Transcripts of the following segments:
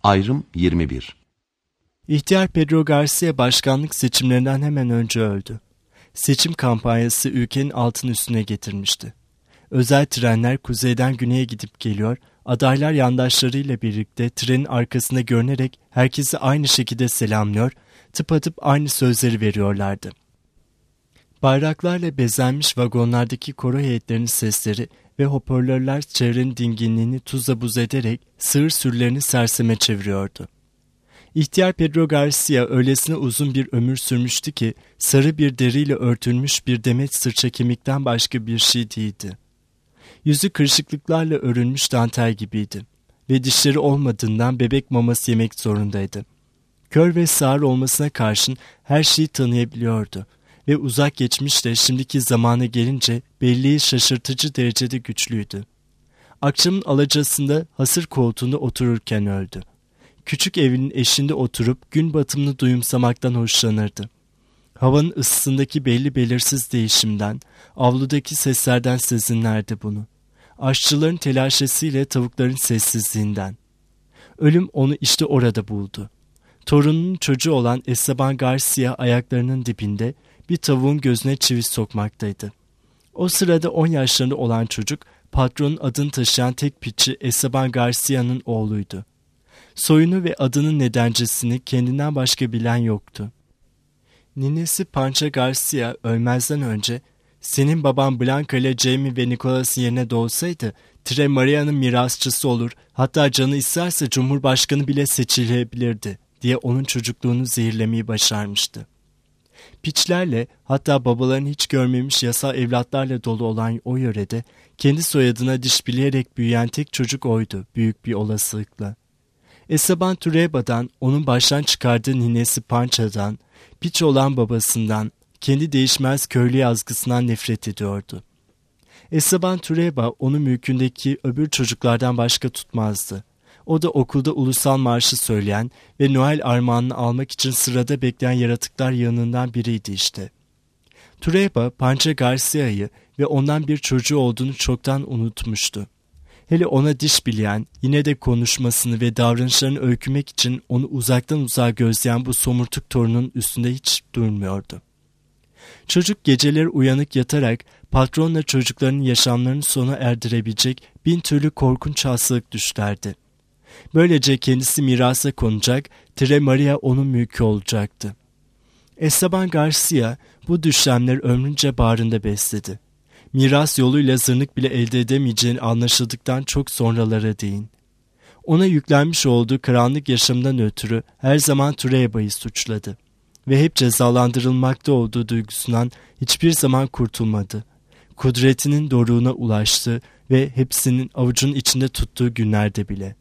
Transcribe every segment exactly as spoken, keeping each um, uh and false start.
Ayrım yirmi bir. İhtiyar Pedro Garcia başkanlık seçimlerinden hemen önce öldü. Seçim kampanyası ülkenin altını üstüne getirmişti. Özel trenler kuzeyden güneye gidip geliyor, adaylar yandaşlarıyla birlikte trenin arkasında görünerek herkesi aynı şekilde selamlıyor, tıpatıp aynı sözleri veriyorlardı. Bayraklarla bezenmiş vagonlardaki koro heyetlerinin sesleri ve hoparlörler çevrenin dinginliğini tuzla buz ederek sığır sürülerini serseme çeviriyordu. İhtiyar Pedro Garcia öylesine uzun bir ömür sürmüştü ki sarı bir deriyle örtülmüş bir demet sırça kemikten başka bir şey değildi. Yüzü kırışıklıklarla örülmüş dantel gibiydi ve dişleri olmadığından bebek maması yemek zorundaydı. Kör ve sağır olmasına karşın her şeyi tanıyabiliyordu ve uzak geçmişte şimdiki zamana gelince belleği şaşırtıcı derecede güçlüydü. Akşamın alacasında hasır koltuğunda otururken öldü. Küçük evinin eşiğinde oturup gün batımını duyumsamaktan hoşlanırdı. Havanın ısısındaki belli belirsiz değişimden, avludaki seslerden sezinlerdi bunu. Aşçıların telaşesiyle tavukların sessizliğinden. Ölüm onu işte orada buldu. Torununun çocuğu olan Esteban Garcia ayaklarının dibinde bir tavuğun gözüne çivi sokmaktaydı. O sırada on yaşlarında olan çocuk patronun adını taşıyan tek piçi Esteban Garcia'nın oğluydu. Soyunu ve adının nedencesini kendinden başka bilen yoktu. Ninesi Pancha Garcia ölmezden önce senin baban Blanca ile Jamie ve Nicholas'ın yerine doğsaydı Tre Maria'nın mirasçısı olur, hatta canı isterse Cumhurbaşkanı bile seçilebilirdi diye onun çocukluğunu zehirlemeyi başarmıştı. Piçlerle, hatta babalarını hiç görmemiş yasal evlatlarla dolu olan o yörede kendi soyadına diş bileyerek büyüyen tek çocuk oydu büyük bir olasılıkla. Esteban Trueba'dan, onun baştan çıkardığı ninesi Pancha'dan, piç olan babasından, kendi değişmez köylü yazgısından nefret ediyordu. Esteban Trueba onu mülkündeki öbür çocuklardan başka tutmazdı. O da okulda ulusal marşı söyleyen ve Noel armağanını almak için sırada bekleyen yaratıklar yanından biriydi işte. Trueba, Pancha Garcia'yı ve ondan bir çocuğu olduğunu çoktan unutmuştu. Hele ona diş bileyen, yine de konuşmasını ve davranışlarını öykümek için onu uzaktan uzağa gözleyen bu somurtuk torunun üstünde hiç durmuyordu. Çocuk geceleri uyanık yatarak patronla çocuklarının yaşamlarını sona erdirebilecek bin türlü korkunç hastalık düşlerdi. Böylece kendisi mirasa konacak, Tre Maria onun mülkü olacaktı. Esteban Garcia bu düşlemleri ömrünce bağrında besledi. Miras yoluyla zırnık bile elde edemeyeceğini anlaşıldıktan çok sonralara değin. Ona yüklenmiş olduğu karanlık yaşamdan ötürü her zaman Trueba'yı suçladı ve hep cezalandırılmakta olduğu duygusundan hiçbir zaman kurtulmadı. Kudretinin doruğuna ulaştı ve hepsinin avucunun içinde tuttuğu günlerde bile.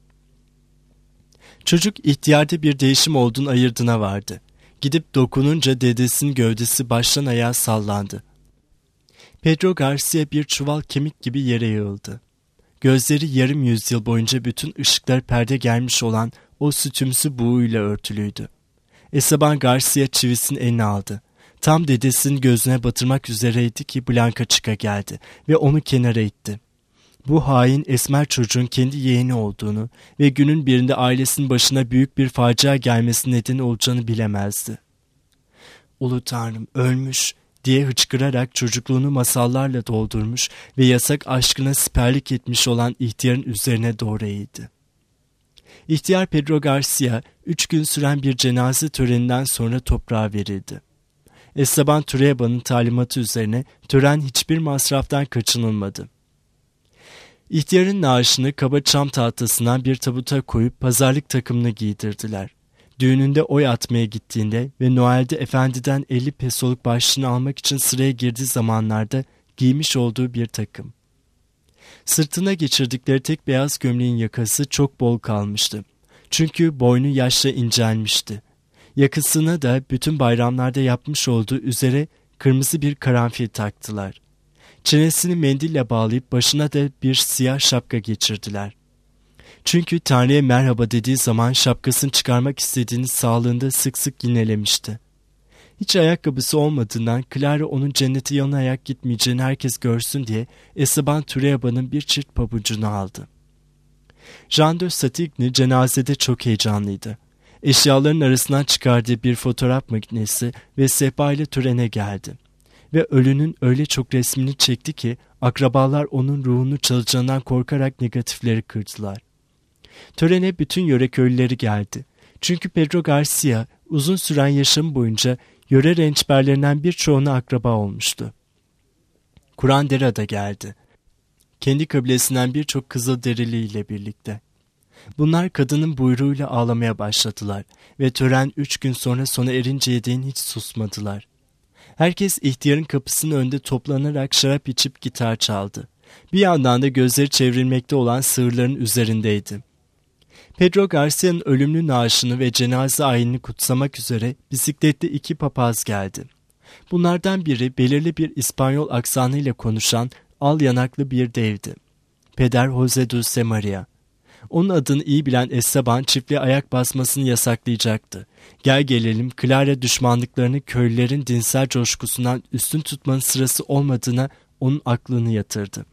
Çocuk ihtiyarda bir değişim olduğunu ayırdına vardı. Gidip dokununca dedesinin gövdesi baştan ayağa sallandı. Pedro Garcia bir çuval kemik gibi yere yığıldı. Gözleri yarım yüzyıl boyunca bütün ışıklar perde gelmiş olan o sütümsü buğuyla örtülüydü. Esteban Garcia çivisini eline aldı. Tam dedesinin gözüne batırmak üzereydi ki Blanca çıka geldi ve onu kenara itti. Bu hain esmer çocuğun kendi yeğeni olduğunu ve günün birinde ailesinin başına büyük bir facia gelmesi nedeni olacağını bilemezdi. "Ulu Tanrım, ölmüş!" diye hıçkırarak çocukluğunu masallarla doldurmuş ve yasak aşkına siperlik etmiş olan ihtiyarın üzerine doğru eğildi. İhtiyar Pedro Garcia, üç gün süren bir cenaze töreninden sonra toprağa verildi. Esteban Trueba'nın talimatı üzerine tören hiçbir masraftan kaçınılmadı. İhtiyarın naaşını kaba çam tahtasından bir tabuta koyup pazarlık takımını giydirdiler. Düğününde oy atmaya gittiğinde ve Noel'de efendiden elli pesoluk başlığını almak için sıraya girdiği zamanlarda giymiş olduğu bir takım. Sırtına geçirdikleri tek beyaz gömleğin yakası çok bol kalmıştı. Çünkü boynu yaşla incelmişti. Yakasına da bütün bayramlarda yapmış olduğu üzere kırmızı bir karanfil taktılar. Çenesini mendille bağlayıp başına da bir siyah şapka geçirdiler. Çünkü Tanrı'ya merhaba dediği zaman şapkasını çıkarmak istediğini sağlığında sık sık yinelemişti. Hiç ayakkabısı olmadığından Clara onun cennete yalın ayak gitmeyeceğini herkes görsün diye Esteban Trueba'nın bir çift pabucunu aldı. Jean de Satigny cenazede çok heyecanlıydı. Eşyaların arasından çıkardığı bir fotoğraf makinesi ve sehpa ile törene geldi. Ve ölünün öyle çok resmini çekti ki akrabalar onun ruhunu çalacağından korkarak negatifleri kırdılar. Törene bütün yöre köylüleri geldi. Çünkü Pedro Garcia uzun süren yaşamı boyunca yöre rençberlerinden birçoğuna akraba olmuştu. Curandera da geldi. Kendi kabilesinden birçok Kızılderili ile birlikte. Bunlar kadının buyruğuyla ağlamaya başladılar ve tören üç gün sonra sona erinceye değin hiç susmadılar. Herkes ihtiyarın kapısının önünde toplanarak şarap içip gitar çaldı. Bir yandan da gözleri çevrilmekte olan sığırların üzerindeydi. Pedro Garcia'nın ölümlü naaşını ve cenaze ayinini kutsamak üzere bisikletli iki papaz geldi. Bunlardan biri belirli bir İspanyol aksanıyla konuşan al yanaklı bir devdi. Peder Jose Dulce Maria. Onun adını iyi bilen Esteban çiftliğe ayak basmasını yasaklayacaktı. Gel gelelim Clara düşmanlıklarını köylülerin dinsel coşkusundan üstün tutmanın sırası olmadığına onun aklını yatırdı.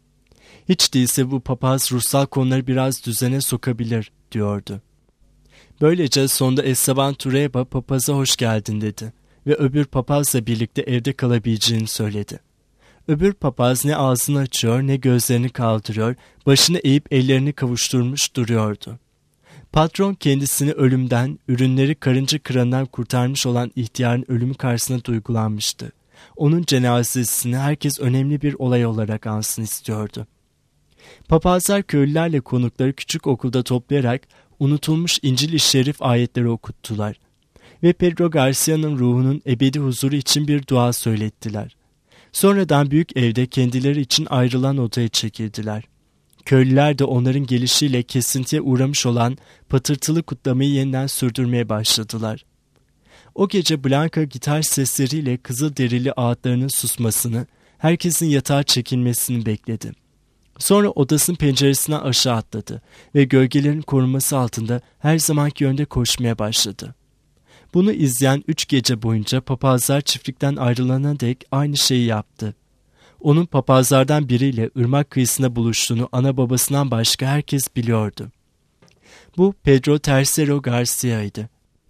Hiç değilse bu papaz ruhsal konuları biraz düzene sokabilir diyordu. Böylece sonunda Esteban Trueba papaza hoş geldin dedi ve öbür papazla birlikte evde kalabileceğini söyledi. Öbür papaz ne ağzını açıyor ne gözlerini kaldırıyor, başını eğip ellerini kavuşturmuş duruyordu. Patron kendisini ölümden, ürünleri karınca kırandan kurtarmış olan ihtiyarın ölümü karşısında duygulanmıştı. Onun cenazesini herkes önemli bir olay olarak ansın istiyordu. Papazlar köylülerle konukları küçük okulda toplayarak unutulmuş İncil-i Şerif ayetleri okuttular ve Pedro Garcia'nın ruhunun ebedi huzuru için bir dua söylettiler. Sonradan büyük evde kendileri için ayrılan odaya çekildiler. Köylüler de onların gelişiyle kesintiye uğramış olan patırtılı kutlamayı yeniden sürdürmeye başladılar. O gece Blanca gitar sesleriyle Kızılderili ağıtlarının susmasını, herkesin yatağa çekilmesini bekledi. Sonra odasının penceresinden aşağı atladı ve gölgelerin korunması altında her zamanki yönde koşmaya başladı. Bunu izleyen üç gece boyunca papazlar çiftlikten ayrılana dek aynı şeyi yaptı. Onun papazlardan biriyle ırmak kıyısında buluştuğunu ana babasından başka herkes biliyordu. Bu Pedro Tercero Garcia'ydı.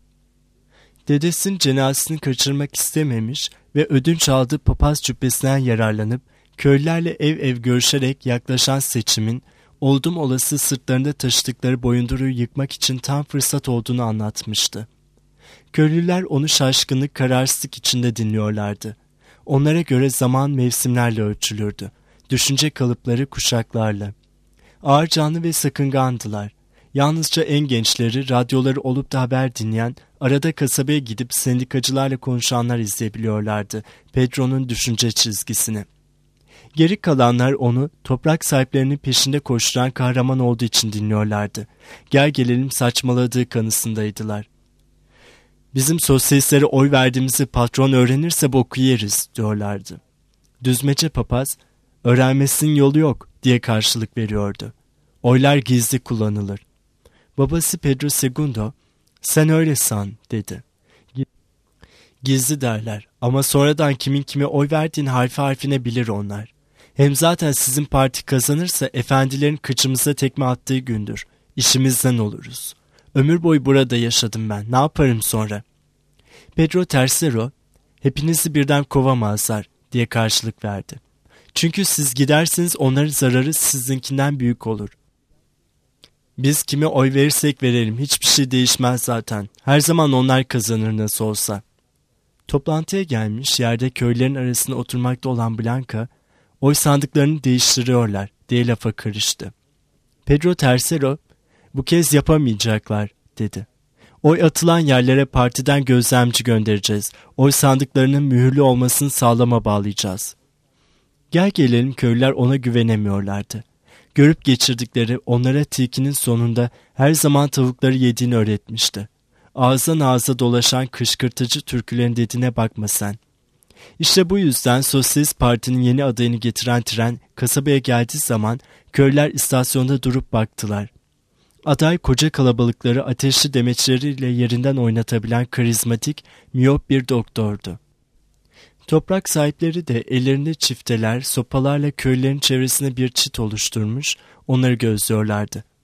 Dedesinin cenazesini kaçırmak istememiş ve ödünç aldığı papaz cübbesinden yararlanıp köylülerle ev ev görüşerek yaklaşan seçimin oldum olası sırtlarında taşıdıkları boyunduruğu yıkmak için tam fırsat olduğunu anlatmıştı. Köylüler onu şaşkınlık, kararsızlık içinde dinliyorlardı. Onlara göre zaman mevsimlerle ölçülürdü. Düşünce kalıpları kuşaklarla. Ağır canlı ve sakıngandılar. Yalnızca en gençleri, radyoları olup da haber dinleyen, arada kasabaya gidip sendikacılarla konuşanlar izleyebiliyorlardı Pedro'nun düşünce çizgisini. Geri kalanlar onu toprak sahiplerinin peşinde koşturan kahraman olduğu için dinliyorlardı. Gel gelelim saçmaladığı kanısındaydılar. Bizim sosyalistlere oy verdiğimizi patron öğrenirse boku yeriz diyorlardı. Düzmece papaz, öğrenmesinin yolu yok diye karşılık veriyordu. Oylar gizli kullanılır. Babası Pedro Segundo, sen öyle san dedi. Gizli derler ama sonradan kimin kime oy verdiğini harfi harfine bilir onlar. Hem zaten sizin parti kazanırsa efendilerin kıçımıza tekme attığı gündür. İşimizden oluruz. Ömür boyu burada yaşadım ben. Ne yaparım sonra? Pedro Tercero, hepinizi birden kovamazlar diye karşılık verdi. Çünkü siz giderseniz onların zararı sizinkinden büyük olur. Biz kime oy verirsek verelim hiçbir şey değişmez zaten. Her zaman onlar kazanır nasıl olsa. Toplantıya gelmiş yerde köylerin arasında oturmakta olan Blanca, oy sandıklarını değiştiriyorlar diye lafa karıştı. Pedro Tercero, bu kez yapamayacaklar dedi. Oy atılan yerlere partiden gözlemci göndereceğiz. Oy sandıklarının mühürlü olmasını sağlama bağlayacağız. Gel gelelim köylüler ona güvenemiyorlardı. Görüp geçirdikleri onlara tilkinin sonunda her zaman tavukları yediğini öğretmişti. Ağızdan ağza dolaşan kışkırtıcı türkülerin dediğine bakma sen. İşte bu yüzden Sosyalist Parti'nin yeni adayını getiren tren kasabaya geldiği zaman köylüler istasyonda durup baktılar. Aday koca kalabalıkları ateşli demeçleriyle yerinden oynatabilen karizmatik, miyop bir doktordu. Toprak sahipleri de ellerinde çifteler, sopalarla köylerin çevresine bir çit oluşturmuş, onları gözlüyorlardı.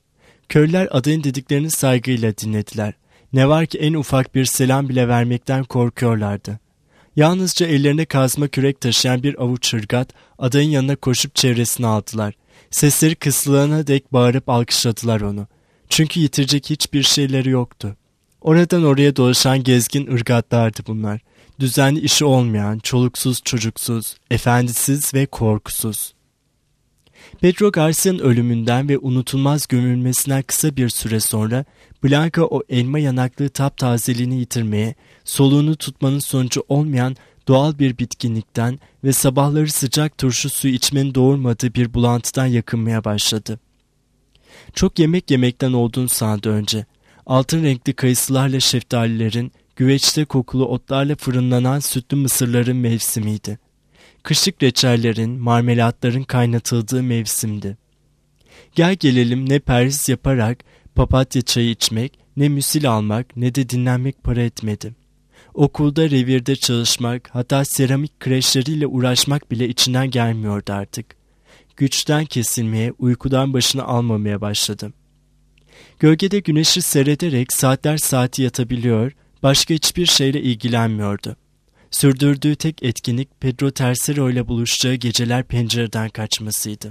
Köylüler adayın dediklerini saygıyla dinlediler. Ne var ki en ufak bir selam bile vermekten korkuyorlardı. Yalnızca ellerine kazma kürek taşıyan bir avuç hırgat adayın yanına koşup çevresine aldılar. Sesleri kısılana dek bağırıp alkışladılar onu. Çünkü yitirecek hiçbir şeyleri yoktu. Oradan oraya dolaşan gezgin ırgatlardı bunlar. Düzenli işi olmayan, çoluksuz çocuksuz, efendisiz ve korkusuz. Pedro Garcia'nın ölümünden ve unutulmaz gömülmesinden kısa bir süre sonra Blanca o elma yanaklı taptazeliğini yitirmeye, soluğunu tutmanın sonucu olmayan doğal bir bitkinlikten ve sabahları sıcak turşu suyu içmenin doğurmadığı bir bulantıdan yakınmaya başladı. Çok yemek yemekten olduğunu sandı önce. Altın renkli kayısılarla şeftalilerin, güveçte kokulu otlarla fırınlanan sütlü mısırların mevsimiydi. Kışlık reçellerin, marmelatların kaynatıldığı mevsimdi. Gel gelelim ne perhiz yaparak papatya çayı içmek, ne müsil almak, ne de dinlenmek para etmedi. Okulda, revirde çalışmak, hatta seramik kreşleriyle uğraşmak bile içinden gelmiyordu artık. Güçten kesilmeye, uykudan başını almamaya başladı. Gölgede güneşi seyrederek saatler saati yatabiliyor, başka hiçbir şeyle ilgilenmiyordu. Sürdürdüğü tek etkinlik Pedro Tercero ile buluşacağı geceler pencereden kaçmasıydı.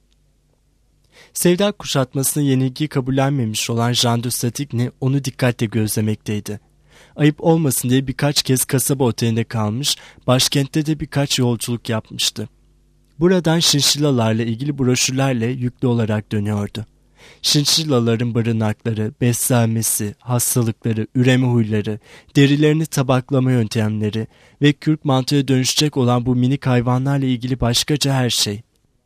Sevda kuşatmasına yenilgiyi kabullenmemiş olan Jean de Satigny onu dikkatle gözlemekteydi. Ayıp olmasın diye birkaç kez kasaba otelinde kalmış, başkentte de birkaç yolculuk yapmıştı. Buradan şinşilalarla ilgili broşürlerle yüklü olarak dönüyordu. Şinşilaların barınakları, beslenmesi, hastalıkları, üreme huyları, derilerini tabaklama yöntemleri ve kürk mantıya dönüşecek olan bu minik hayvanlarla ilgili başkaca her şey.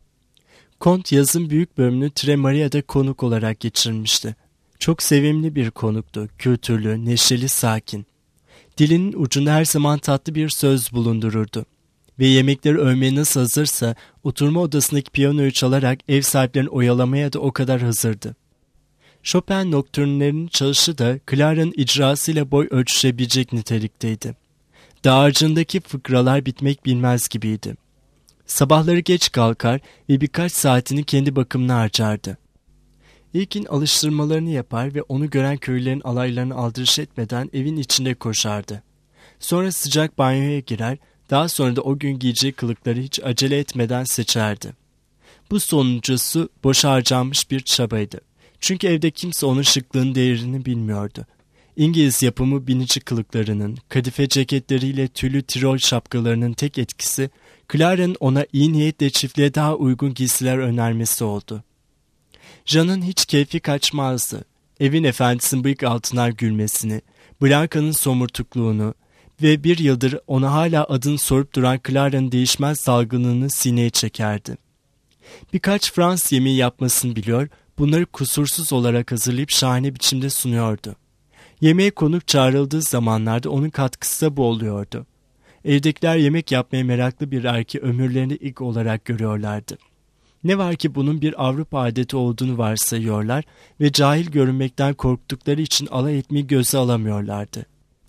Kont yazın büyük bölümünü Tremaria'da konuk olarak geçirmişti. Çok sevimli bir konuktu, kültürlü, neşeli, sakin. Dilinin ucunda her zaman tatlı bir söz bulundururdu. Ve yemekleri övmeye nasıl hazırsa oturma odasındaki piyanoyu çalarak ev sahiplerini oyalamaya da o kadar hazırdı. Chopin noktürnlerinin çalışı da Clara'nın icrasıyla boy ölçüşebilecek nitelikteydi. Dağarcığındaki fıkralar bitmek bilmez gibiydi. Sabahları geç kalkar ve birkaç saatini kendi bakımına harcardı. İlkin alıştırmalarını yapar ve onu gören köylülerin alaylarını aldırış etmeden evin içinde koşardı. Sonra sıcak banyoya girer, daha sonra da o gün giyeceği kılıkları hiç acele etmeden seçerdi. Bu sonuncusu boşa harcanmış bir çabaydı. Çünkü evde kimse onun şıklığının değerini bilmiyordu. İngiliz yapımı binici kılıklarının, kadife ceketleriyle tüylü Tirol şapkalarının tek etkisi, Clara'nın ona iyi niyetle çiftliğe daha uygun giysiler önermesi oldu. Jean'ın hiç keyfi kaçmazdı. Evin efendisinin bıyık altından gülmesini, Blanca'nın somurtukluğunu ve bir yıldır ona hala adını sorup duran Clara'nın değişmez dalgınlığını sineye çekerdi. Birkaç Fransız yemeği yapmasını biliyor, bunları kusursuz olarak hazırlayıp şahane biçimde sunuyordu. Yemeğe konuk çağrıldığı zamanlarda onun katkısı da bu oluyordu. Evdekiler yemek yapmaya meraklı bir erkeği ömürlerini ilk olarak görüyorlardı. Ne var ki bunun bir Avrupa adeti olduğunu varsayıyorlar ve cahil görünmekten korktukları için alay etmeyi göze alamıyorlardı.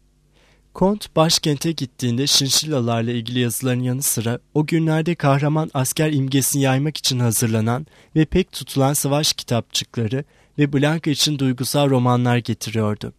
Kont başkente gittiğinde şinşilalarla ilgili yazıların yanı sıra o günlerde kahraman asker imgesini yaymak için hazırlanan ve pek tutulan savaş kitapçıkları ve Blanca için duygusal romanlar getiriyordu.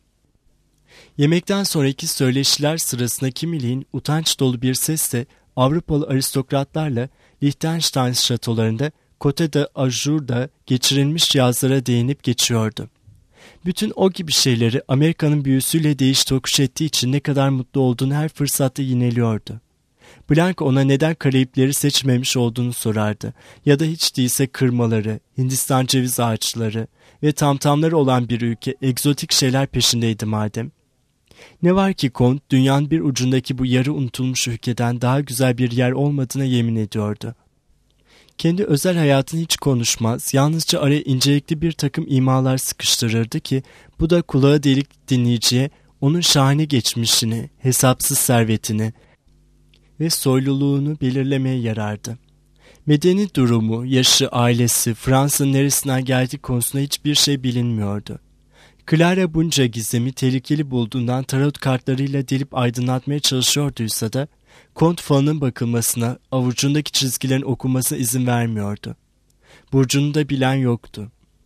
Yemekten sonraki söyleşiler sırasında kimiliğin utanç dolu bir sesle Avrupalı aristokratlarla Liechtenstein şatolarında Côte d'Azur'da geçirilmiş yazlara değinip geçiyordu. Bütün o gibi şeyleri Amerika'nın büyüsüyle değiş tokuş ettiği için ne kadar mutlu olduğunu her fırsatta yineliyordu. Blanca ona neden Karayipleri seçmemiş olduğunu sorardı ya da hiç değilse kırmaları, Hindistan ceviz ağaçları ve tamtamları olan bir ülke egzotik şeyler peşindeydi madem. Ne var ki Kont dünyanın bir ucundaki bu yarı unutulmuş ülkeden daha güzel bir yer olmadığına yemin ediyordu. Kendi özel hayatını hiç konuşmaz, yalnızca araya incelikli bir takım imalar sıkıştırırdı ki bu da kulağı delik dinleyiciye onun şahane geçmişini, hesapsız servetini ve soyluluğunu belirlemeye yarardı. Medeni durumu, yaşı, ailesi, Fransa'nın neresinden geldiği konusunda hiçbir şey bilinmiyordu. Clara bunca gizemi tehlikeli bulduğundan tarot kartlarıyla delip aydınlatmaya çalışıyorduysa da Kont falının bakılmasına, avucundaki çizgilerin okunmasına izin vermiyordu. Burcunu da bilen yoktu.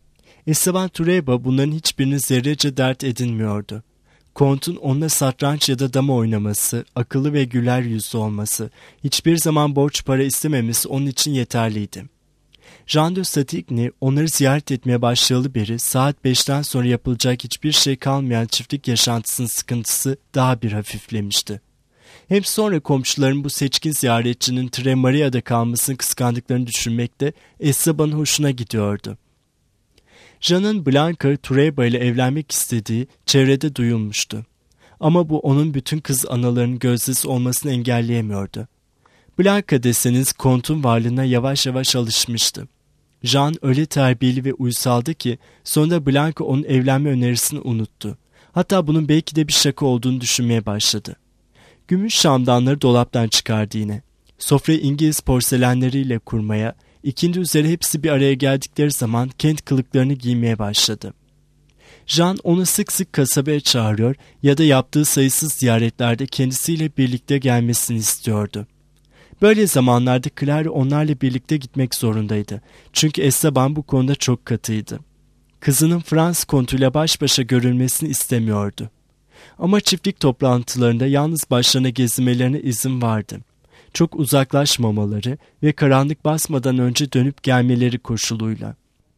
Esteban Trueba bunların hiçbirini zerrece dert edinmiyordu. Kont'un onunla satranç ya da dama oynaması, akıllı ve güler yüzlü olması, hiçbir zaman borç para istememesi onun için yeterliydi. Jean de Satigny onları ziyaret etmeye başlayalı beri saat beşten sonra yapılacak hiçbir şey kalmayan çiftlik yaşantısının sıkıntısı daha bir hafiflemişti. Hem sonra komşuların bu seçkin ziyaretçinin Tre Maria'da kalmasını kıskandıklarını düşünmekte Esteban'ın hoşuna gidiyordu. Jean'ın Blanca Trueba ile evlenmek istediği çevrede duyulmuştu. Ama bu onun bütün kız analarının gözdesi olmasını engelleyemiyordu. Blanca deseniz Kont'un varlığına yavaş yavaş alışmıştı. Jean öyle terbiyeli ve uysaldı ki sonunda Blanca onun evlenme önerisini unuttu. Hatta bunun belki de bir şaka olduğunu düşünmeye başladı. Gümüş şamdanları dolaptan çıkardı yine. Sofrayı İngiliz porselenleriyle kurmaya, ikindi üzeri hepsi bir araya geldikleri zaman kent kılıklarını giymeye başladı. Jean onu sık sık kasabaya çağırıyor ya da yaptığı sayısız ziyaretlerde kendisiyle birlikte gelmesini istiyordu. Böyle zamanlarda Clara onlarla birlikte gitmek zorundaydı. Çünkü Esteban bu konuda çok katıydı. Kızının Fransız kontuyla baş başa görülmesini istemiyordu. Ama çiftlik toplantılarında yalnız başlarına gezinmelerine izin vardı. Çok uzaklaşmamaları ve karanlık basmadan önce dönüp gelmeleri koşuluyla.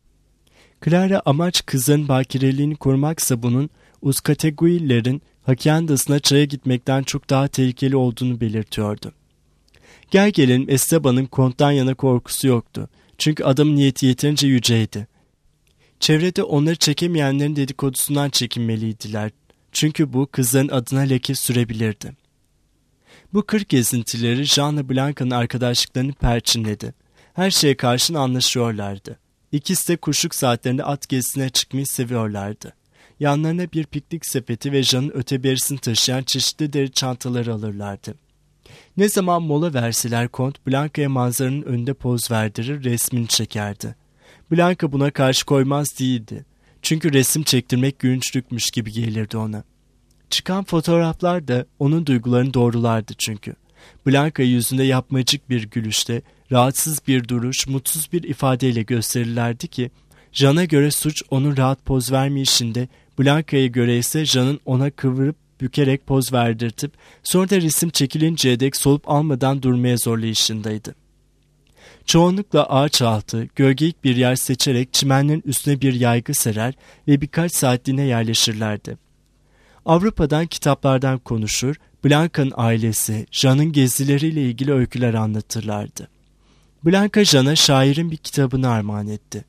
Clara amaç kızın bakireliğini korumaksa bunun Uzcateguillerin haciendasına çaya gitmekten çok daha tehlikeli olduğunu belirtiyordu. Gel gelelim Esteban'ın konttan yana korkusu yoktu. Çünkü adamın niyeti yeterince yüceydi. Çevrede onları çekemeyenlerin dedikodusundan çekinmeliydiler. Çünkü bu kızların adına leke sürebilirdi. Bu kır gezintileri Jean'la Blanca'nın arkadaşlıklarını perçinledi. Her şeye karşın anlaşıyorlardı. İkisi de kuşluk saatlerinde at gezisine çıkmayı seviyorlardı. Yanlarına bir piknik sepeti ve Jean'ın öteberisini taşıyan çeşitli deri çantaları alırlardı. Ne zaman mola verseler Kont Blanca'ya manzaranın önünde poz verdirir, resmini çekerdi. Blanca buna karşı koymaz değildi. Çünkü resim çektirmek gülünçlükmüş gibi gelirdi ona. Çıkan fotoğraflar da onun duygularını doğrulardı çünkü. Blanca yüzünde yapmacık bir gülüşte, rahatsız bir duruş, mutsuz bir ifadeyle gösterirlerdi ki, Jean'a göre suç onun rahat poz vermeyişinde, Blanca'ya göre ise Jean'ın ona kıvırıp bükerek poz verdirtip, sonra da resim çekilinceye dek solup almadan durmaya zorlayışındaydı. Çoğunlukla ağaç altı, gölgelik bir yer seçerek çimenlerin üstüne bir yaygı serer ve birkaç saatliğine yerleşirlerdi. Avrupa'dan kitaplardan konuşur, Blanca'nın ailesi, Jean'ın gezileriyle ilgili öyküler anlatırlardı. Blanca Jean'a şairin bir kitabını armağan etti.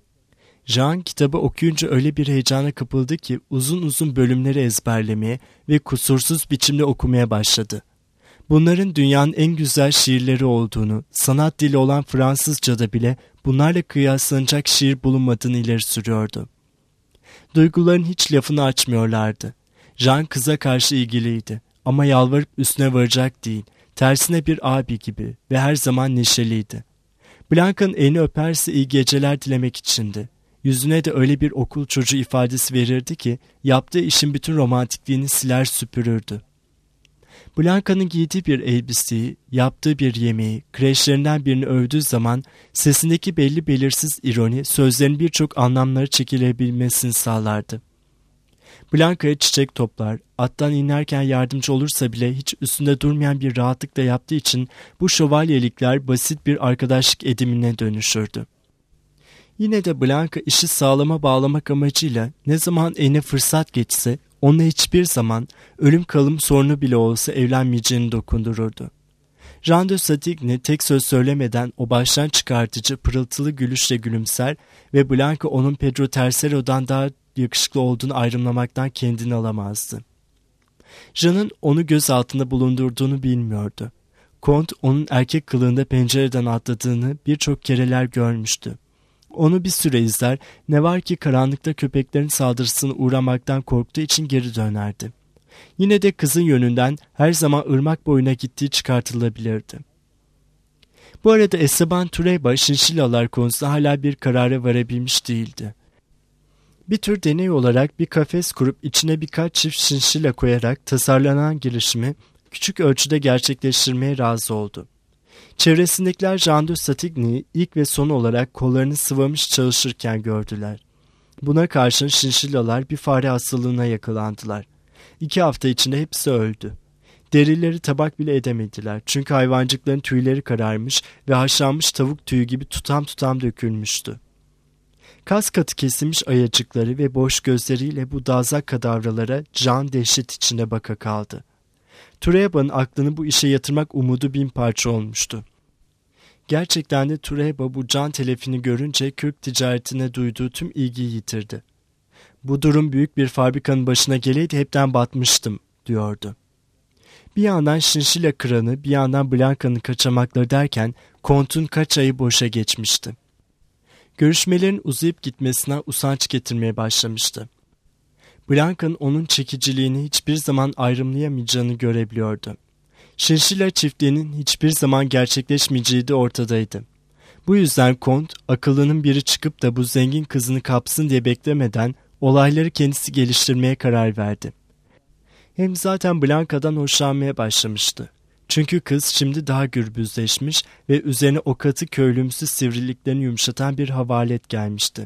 Jean kitabı okuyunca öyle bir heyecana kapıldı ki uzun uzun bölümleri ezberlemeye ve kusursuz biçimde okumaya başladı. Bunların dünyanın en güzel şiirleri olduğunu, sanat dili olan Fransızca'da bile bunlarla kıyaslanacak şiir bulunmadığını ileri sürüyordu. Duyguların hiç lafını açmıyorlardı. Jean kıza karşı ilgiliydi ama yalvarıp üstüne varacak değil, tersine bir abi gibi ve her zaman neşeliydi. Blanca'nın elini öperse iyi geceler dilemek içindi. Yüzüne de öyle bir okul çocuğu ifadesi verirdi ki yaptığı işin bütün romantikliğini siler süpürürdü. Blanca'nın giydiği bir elbiseyi, yaptığı bir yemeği, kreşlerinden birini övdüğü zaman sesindeki belli belirsiz ironi sözlerin birçok anlamları çekilebilmesini sağlardı. Blanca'ya çiçek toplar, attan inerken yardımcı olursa bile hiç üstünde durmayan bir rahatlıkla yaptığı için bu şövalyelikler basit bir arkadaşlık edimine dönüşürdü. Yine de Blanca işi sağlama bağlamak amacıyla ne zaman eline fırsat geçse onunla hiçbir zaman ölüm kalım sorunu bile olsa evlenmeyeceğini dokundururdu. Jean de Satigny tek söz söylemeden o baştan çıkartıcı pırıltılı gülüşle gülümser ve Blanca onun Pedro Tercero'dan daha yakışıklı olduğunu ayrımlamaktan kendini alamazdı. Jean'ın onu göz altında bulundurduğunu bilmiyordu. Kont onun erkek kılığında pencereden atladığını birçok kereler görmüştü. Onu bir süre izler, ne var ki karanlıkta köpeklerin saldırısına uğramaktan korktuğu için geri dönerdi. Yine de kızın yönünden her zaman ırmak boyuna gittiği çıkartılabilirdi. Bu arada Esteban Trueba şinşilalar konusunda hala bir karara varabilmiş değildi. Bir tür deney olarak bir kafes kurup içine birkaç çift şinşila koyarak tasarlanan girişimi küçük ölçüde gerçekleştirmeye razı oldu. Çevresindekiler Jean de Satigny'yi ilk ve son olarak kollarını sıvamış çalışırken gördüler. Buna karşın şinşillalar bir fare hastalığına yakalandılar. İki hafta içinde hepsi öldü. Derileri tabak bile edemediler çünkü hayvancıkların tüyleri kararmış ve haşlanmış tavuk tüyü gibi tutam tutam dökülmüştü. Kas katı kesilmiş ayacıkları ve boş gözleriyle bu dazak kadavralara Can dehşet içinde baka kaldı. Tureyba'nın aklını bu işe yatırmak umudu bin parça olmuştu. Gerçekten de Tureyba bu can telefini görünce kürk ticaretine duyduğu tüm ilgiyi yitirdi. Bu durum büyük bir fabrikanın başına geleydi hepten batmıştım diyordu. Bir yandan şinşila kıranı, bir yandan Blanka'nın kaçamakları derken Kont'un kaç ayı boşa geçmişti. Görüşmelerin uzayıp gitmesine usanç getirmeye başlamıştı. Blanka'nın onun çekiciliğini hiçbir zaman ayrımlayamayacağını görebiliyordu. Şinşila çiftliğinin hiçbir zaman gerçekleşmeyeceği de ortadaydı. Bu yüzden Kont, akıllının biri çıkıp da bu zengin kızını kapsın diye beklemeden olayları kendisi geliştirmeye karar verdi. Hem zaten Blanka'dan hoşlanmaya başlamıştı. Çünkü kız şimdi daha gürbüzleşmiş ve üzerine o katı köylümsü sivriliklerini yumuşatan bir havalet gelmişti.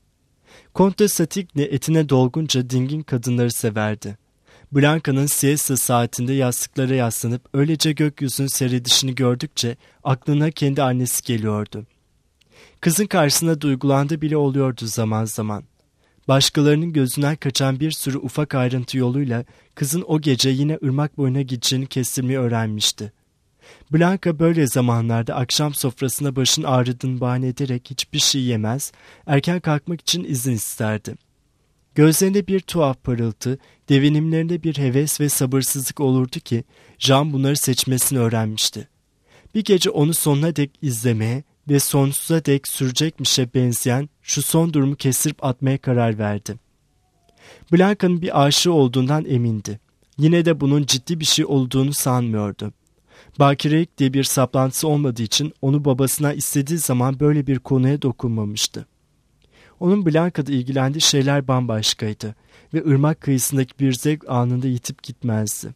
Kont de Satigne etine dolgunca dingin kadınları severdi. Blanka'nın siesta saatinde yastıklara yaslanıp öylece gökyüzünün seyredişini gördükçe aklına kendi annesi geliyordu. Kızın karşısında duygulandığı bile oluyordu zaman zaman. Başkalarının gözünden kaçan bir sürü ufak ayrıntı yoluyla kızın o gece yine ırmak boyuna gideceğini kestirmeyi öğrenmişti. Blanka böyle zamanlarda akşam sofrasında başın ağrıdığını bahane ederek hiçbir şey yemez, erken kalkmak için izin isterdi. Gözlerinde bir tuhaf parıltı, devinimlerinde bir heves ve sabırsızlık olurdu ki Jean bunları seçmesini öğrenmişti. Bir gece onu sonuna dek izlemeye ve sonsuza dek sürecekmişe benzeyen şu son durumu kestirip atmaya karar verdi. Blanka'nın bir aşığı olduğundan emindi. Yine de bunun ciddi bir şey olduğunu sanmıyordu. Bakirelik diye bir saplantısı olmadığı için onu babasına istediği zaman böyle bir konuya dokunmamıştı. Onun Blanka'da ilgilendiği şeyler bambaşkaydı ve ırmak kıyısındaki bir zevk anında yitip gitmezdi.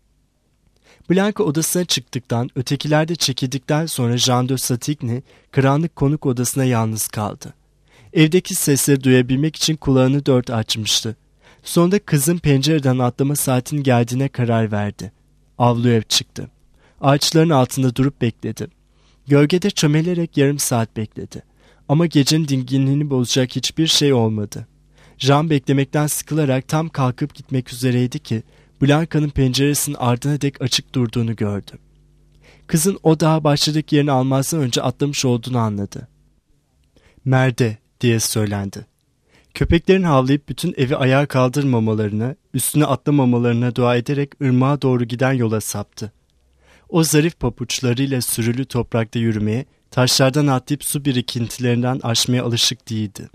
Blanka odasına çıktıktan, ötekiler de çekildikten sonra Jean de Satigne karanlık konuk odasına yalnız kaldı. Evdeki sesleri duyabilmek için kulağını dört açmıştı. Sonunda kızın pencereden atlama saatinin geldiğine karar verdi. Avluya çıktı. Ağaçların altında durup bekledi. Gölgede çömelerek yarım saat bekledi. Ama gecenin dinginliğini bozacak hiçbir şey olmadı. Jean beklemekten sıkılarak tam kalkıp gitmek üzereydi ki Blanka'nın penceresinin ardına dek açık durduğunu gördü. Kızın o dağa başladık yerini almazdan önce atlamış olduğunu anladı. "Merde" diye söylendi. Köpeklerin havlayıp bütün evi ayağa kaldırmamalarına, üstüne atlamamalarına dua ederek ırmağa doğru giden yola saptı. O zarif papuçlarıyla sürülü toprakta yürümeye, taşlardan atlayıp su birikintilerinden aşmaya alışık değildi.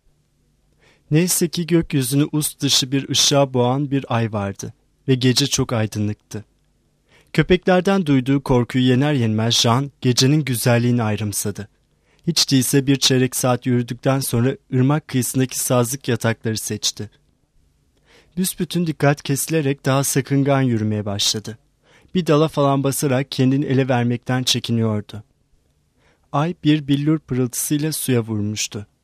Neyse ki gökyüzünü ust dışı bir ışığa boğan bir ay vardı ve gece çok aydınlıktı. Köpeklerden duyduğu korkuyu yener yenmez Jean gecenin güzelliğini ayrımsadı. Hiç değilse bir çeyrek saat yürüdükten sonra ırmak kıyısındaki sazlık yatakları seçti. Büsbütün dikkat kesilerek daha sakıngan yürümeye başladı. Bir dala falan basarak kendini ele vermekten çekiniyordu. Ay bir billur pırıltısıyla suya vurmuştu.